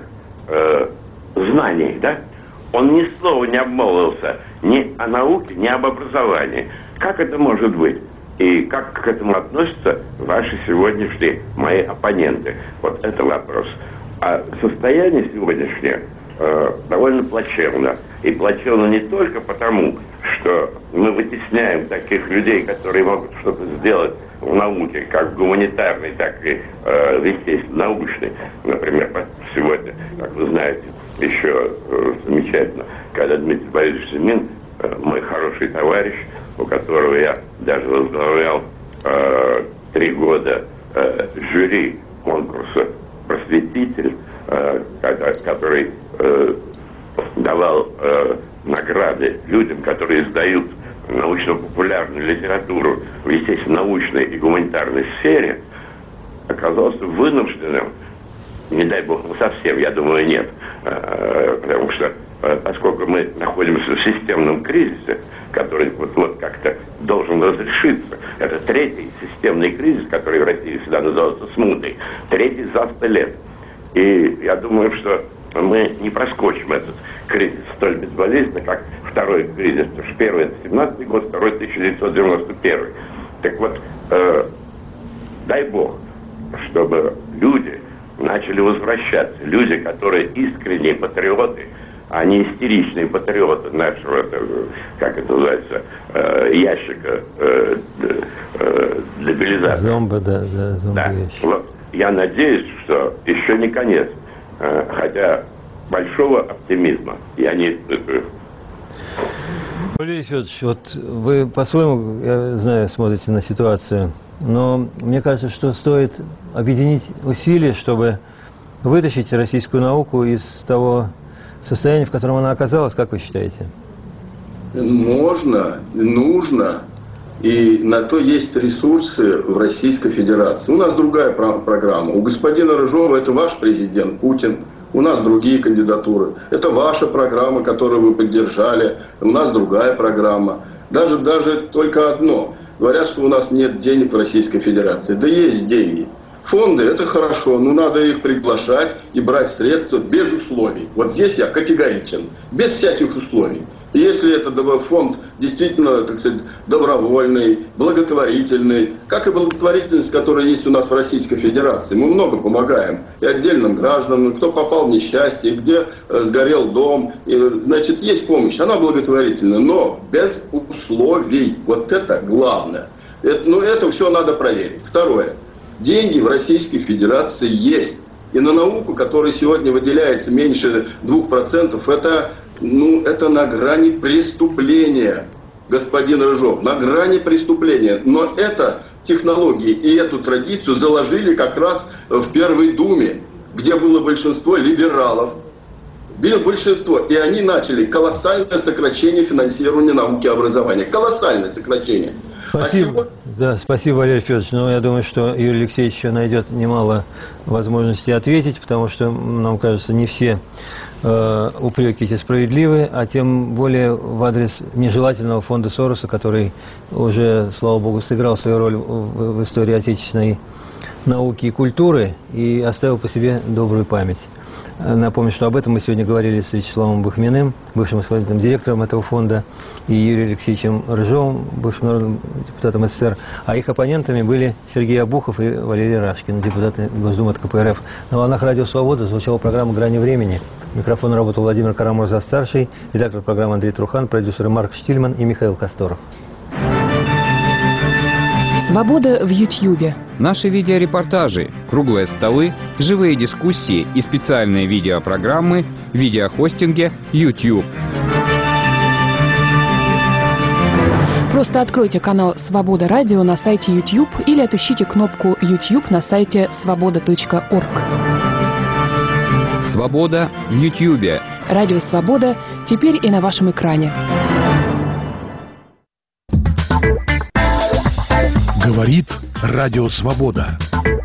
Speaker 5: знаний, да, он ни слова не обмолвился ни о науке, ни об образовании. Как это может быть? И как к этому относятся ваши сегодняшние, мои оппоненты? Вот это вопрос. А состояние сегодняшнее довольно плачевно. И плачевно не только потому, что мы вытесняем таких людей, которые могут что-то сделать в науке, как в гуманитарной, так и в естественно-научной. Например, сегодня, как вы знаете, еще замечательно, когда Дмитрий Борисович Семин, мой хороший товарищ, у которого я даже возглавлял 3 года жюри конкурса «Просветитель», который давал награды людям, которые издают научно-популярную литературу в естественно-научной и гуманитарной сфере, оказался вынужденным, не дай бог, ну совсем, я думаю, нет, потому что поскольку мы находимся в системном кризисе, который вот как-то должен разрешиться, это 3-й системный кризис, который в России всегда назывался смутой, 3-й за 100 лет. И я думаю, что мы не проскочим этот кризис столь безболезненно, как 2-й кризис. Потому что 1-й это 17-й год, 2-й 1991. Так вот, дай бог, чтобы люди начали возвращаться. Люди, которые искренние патриоты, а не истеричные патриоты нашего, как это называется, ящика дебилизации.
Speaker 2: Зомба, да, зомби-ящик.
Speaker 5: Да. Вот. Я надеюсь, что еще не конец. Хотя большого оптимизма я не испытываю.
Speaker 2: Валерий Федорович, вот вы по-своему, я знаю, смотрите на ситуацию, но мне кажется, что стоит объединить усилия, чтобы вытащить российскую науку из того состояния, в котором она оказалась, как вы считаете?
Speaker 4: Можно, нужно, и на то есть ресурсы в Российской Федерации. У нас другая программа. У господина Рыжова это ваш президент Путин. У нас другие кандидатуры. Это ваша программа, которую вы поддержали. У нас другая программа. Даже только одно. Говорят, что у нас нет денег в Российской Федерации. Да есть деньги. Фонды – это хорошо, но надо их приглашать и брать средства без условий. Вот здесь я категоричен. Без всяких условий. И если это фонд действительно, так сказать, добровольный, благотворительный, как и благотворительность, которая есть у нас в Российской Федерации, мы много помогаем и отдельным гражданам, кто попал в несчастье, где сгорел дом, и, значит, есть помощь, она благотворительная, но без условий. Вот это главное. Это все надо проверить. Второе. Деньги в Российской Федерации есть. И на науку, которая сегодня выделяется меньше 2%, это на грани преступления, господин Рыжов, на грани преступления. Но это технологии и эту традицию заложили как раз в Первой Думе, где было большинство либералов. Большинство. И они начали колоссальное сокращение финансирования науки и образования. Колоссальное сокращение.
Speaker 2: Спасибо. Да, спасибо, Валерий Федорович. Но я думаю, что Юрий Алексеевич еще найдет немало возможностей ответить, потому что, нам кажется, не все упреки эти справедливы, а тем более в адрес нежелательного фонда Сороса, который уже, слава богу, сыграл свою роль в истории отечественной науки и культуры и оставил по себе добрую память. Напомню, что об этом мы сегодня говорили с Вячеславом Бахминым, бывшим исполнительным директором этого фонда, и Юрием Алексеевичем Рыжовым, бывшим народным депутатом СССР. А их оппонентами были Сергей Обухов и Валерий Рашкин, депутаты Госдумы от КПРФ. На волнах Радио Свобода звучала программа «Грани времени». Микрофон работал Владимир Карамурза-старший, редактор программы Андрей Трухан, продюсеры Марк Штильман и Михаил Косторов.
Speaker 7: Свобода в Ютьюбе.
Speaker 8: Наши видеорепортажи, круглые столы, живые дискуссии и специальные видеопрограммы в видеохостинге YouTube.
Speaker 7: Просто откройте канал «Свобода Радио» на сайте YouTube или отыщите кнопку YouTube на сайте svoboda.org.
Speaker 8: Свобода в Ютьюбе.
Speaker 7: Радио «Свобода» теперь и на вашем экране.
Speaker 9: Говорит Радио Свобода.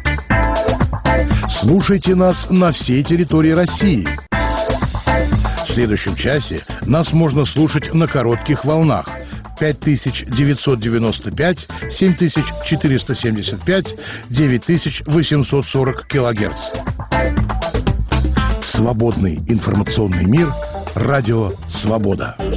Speaker 9: Слушайте нас на всей территории России. В следующем часе нас можно слушать на коротких волнах 5995, 7475, 9840 килогерц. Свободный информационный мир. Радио Свобода.